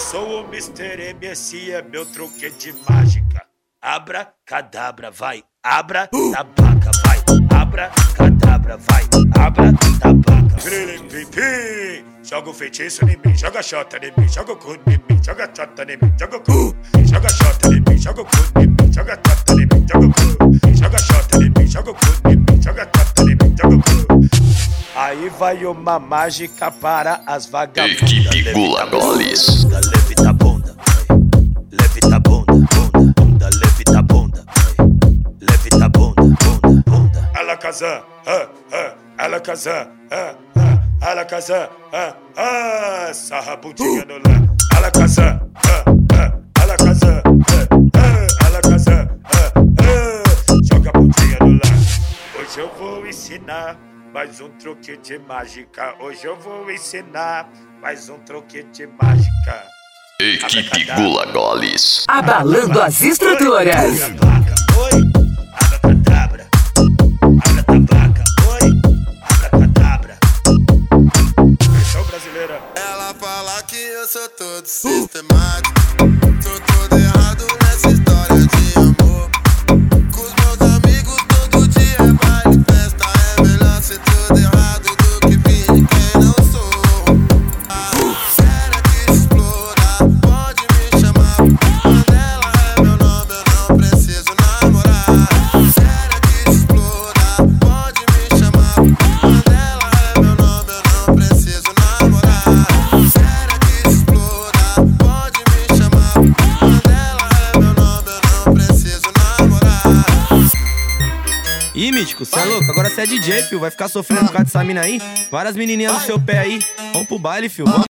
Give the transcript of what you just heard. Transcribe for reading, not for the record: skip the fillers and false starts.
sou o Mr. M, esse é meu truque de mágica. Abra, cadabra, vai. Abra, tabaca, vai. Abra, cadabra, vai. Abra, tabaca. Pim, joga o feitiço em mim, joga xota em mim, joga o cu em mim, joga xota em mim, joga o cu. Joga xota em mim, joga o cu em mim, joga xota em mim, joga o cu. Joga xota em mim, joga o cu em mim, joga xota em mim, joga o cu. Aí vai uma mágica para as vagabundas. Equipe Gula Goles. Levita a bunda, levita a bunda, bunda, bunda, levita a bunda, levita a bunda, bunda, bunda. Ela casa, ela casa, ela casa, sarra a bundinha no lá. Ela casa, ela casa, ela casa, joga a bundinha no lá. Hoje eu vou ensinar mais um truque de mágica. Hoje eu vou ensinar mais um truque de mágica. Equipe Gula Goles. Abalando as estruturas. Oi, abracadabra. Abra tabaca, oi, abracadabra. Versão brasileira. Ela fala que eu sou todo sistemático. Sou todo errado nessa história de amor. Com os meus amigos todo dia é baile, festa. É melhor ser tudo errado do que fingir quem não sou. Sério que explora, pode me chamar. Mandela é meu nome, eu não preciso namorar. Sério que explora, pode me chamar. Mandela é meu nome, eu não preciso namorar. Sério que explora, pode me chamar. Mandela é meu nome, eu não preciso namorar. Ih, Mítico, cê é louco? Agora cê é DJ, fio. Vai ficar sofrendo por causa dessa mina aí? Várias menininhas no seu pé aí. Vamos pro baile, fio. Vamos.